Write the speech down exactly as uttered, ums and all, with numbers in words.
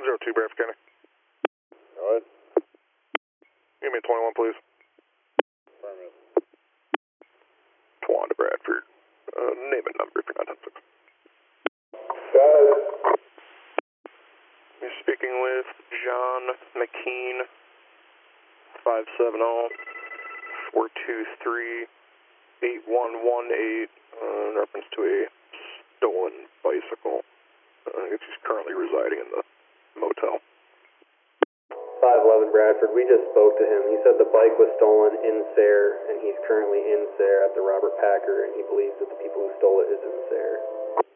zero two, Bradford County. Go ahead. Give me a twenty-one, please. Affirmative. Twan to Bradford. Uh, name and number if you're not ten six. Guys. You're speaking with John McKean, five seven zero, four two three, eight one one eight, uh, in reference to a stolen bicycle. Uh, I guess he's currently residing in the motel. five eleven Bradford, we just spoke to him. He said the bike was stolen in Sayre, and he's currently in Sayre at the Robert Packer, and he believes that the people who stole it is in Sayre.